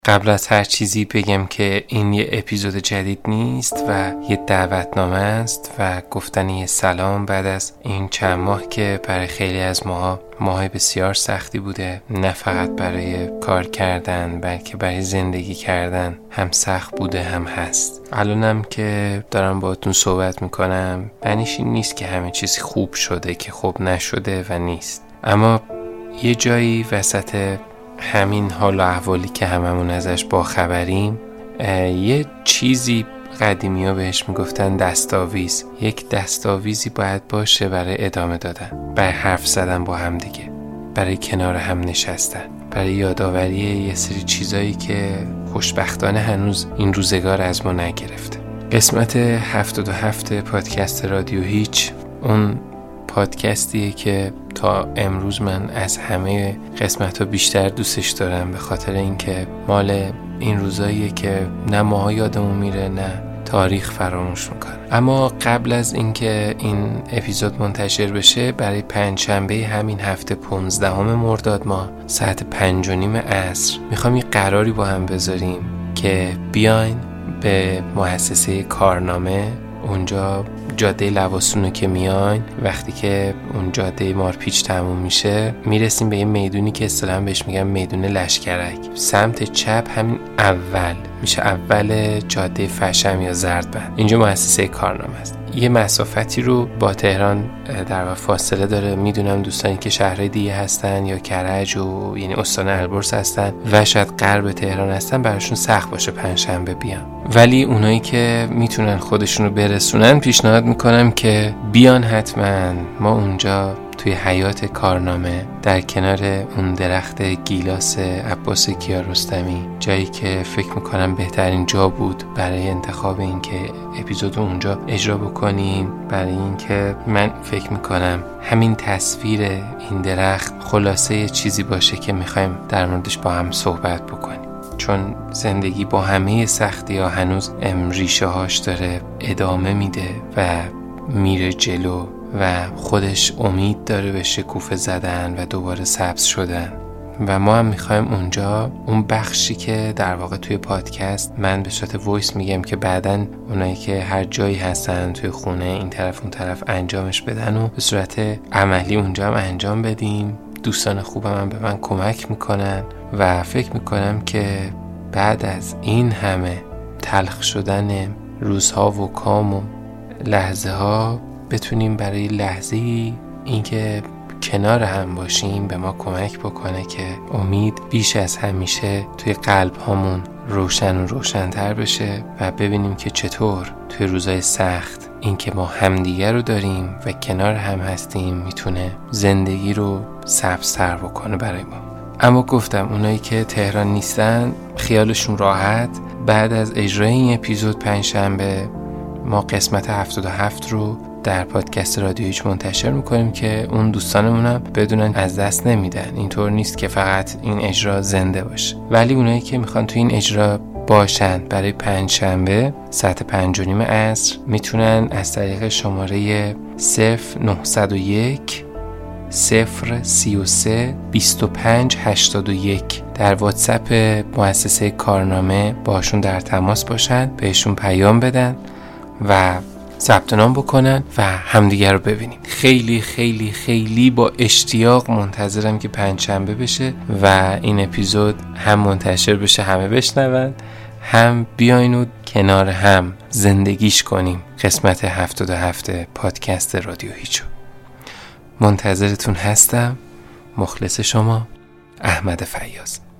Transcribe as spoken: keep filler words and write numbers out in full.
قبل از هر چیزی بگم که این یه اپیزود جدید نیست و یه دعوتنامه است و گفتن یه سلام بعد از این چند ماه که برای خیلی از ماها ماه بسیار سختی بوده، نه فقط برای کار کردن بلکه برای زندگی کردن هم سخت بوده هم هست. الانم که دارم باهاتون صحبت میکنم معنیش این نیست که همه چیز خوب شده، که خوب نشده و نیست، اما یه جایی وسط همین حال و احوالی که هممون ازش باخبریم یه چیزی قدیمی ها بهش میگفتن دستاویز. یک دستاویزی باید باشه برای ادامه دادن، برای حرف زدن با هم دیگه، برای کنار هم نشستن، برای یادآوری یه سری چیزایی که خوشبختانه هنوز این روزگار از ما نگرفته. قسمت هفتاد و هفت پادکست رادیو هیچ اون پادکستیه که تا امروز من از همه قسمت‌ها بیشتر دوستش دارم، به خاطر اینکه مال این روزاییه که نه ماها یادمون میره نه تاریخ فراموش میکنه. اما قبل از اینکه این اپیزود منتشر بشه، برای پنجشنبه همین هفته پانزدهم مرداد ماه ساعت پنج و نیم عصر میخوام یه قراری با هم بذاریم که بیاین به مؤسسه کارنامه، اونجا جاده لواسونو که میاین، وقتی که اون جاده مارپیچ تموم میشه میرسیم به یه میدونی که اصطلاحاً بهش میگن میدون لشکرک. سمت چپ همین اول میشه اول جاده فشم یا زردبند. اینجا مؤسسه کارنامه است. یه مسافتی رو با تهران در واقع فاصله داره. میدونم دوستانی که شهرهای دیگه هستن یا کرج و یعنی استان البرز هستن و شاید غرب تهران هستن، براشون سخت باشه پنجشنبه بیان، ولی اونایی که میتونن خودشون رو برسونن پیشنهاد میکنم که بیان حتما. ما اونجا توی حیات کارنامه در کنار اون درخت گیلاس عباس کیارستمی، جایی که فکر میکنم بهترین جا بود برای انتخاب این که اپیزود اونجا اجرا بکنیم، برای این که من فکر میکنم همین تصویر این درخت خلاصه چیزی باشه که میخوایم در موردش با هم صحبت بکنیم، چون زندگی با همه سختی ها هنوز ریشه هاش داره ادامه میده و میره جلو و خودش امید داره به شکوفه زدن و دوباره سبز شدن. و ما هم میخوایم اونجا اون بخشی که در واقع توی پادکست من به صورت وایس میگم که بعدن اونایی که هر جایی هستن توی خونه این طرف اون طرف انجامش بدن و به صورت عملی اونجا هم انجام بدیم. دوستان خوبم هم به من کمک میکنن و فکر میکنم که بعد از این همه تلخ شدن روزها و کام و لحظه ها بتونیم برای لحظه‌ای اینکه کنار هم باشیم به ما کمک بکنه که امید بیش از همیشه توی قلب هامون روشن و روشن‌تر بشه و ببینیم که چطور توی روزهای سخت اینکه ما همدیگر رو داریم و کنار هم هستیم میتونه زندگی رو سبزتر بکنه برای ما. اما گفتم اونایی که تهران نیستن خیالشون راحت، بعد از اجرای این اپیزود پنجشنبه ما قسمت هفتاد و هفت رو در پادکست رادیو هیچ منتشر میکنیم که اون دوستانمون هم بدونن از دست نمیدن. اینطور نیست که فقط این اجرا زنده باشه، ولی اونایی که میخوان تو این اجرا باشن برای پنجشنبه ساعت پنج و نیم عصر میتونن از طریق شماره صفر نهصد و یک صفر سی و سه بیست و پنج هشتاد و یک در واتساپ مؤسسه کارنامه باشون در تماس باشن، بهشون پیام بدن و ثبت نام بکنن و همدیگر رو ببینیم. خیلی خیلی خیلی با اشتیاق منتظرم که پنجشنبه بشه و این اپیزود هم منتشر بشه، همه بشنون، هم بیاین و کنار هم زندگیش کنیم. قسمت هفتاد و هفت پادکست رادیو هیچو. منتظرتون هستم. مخلص شما، احمد فیاض.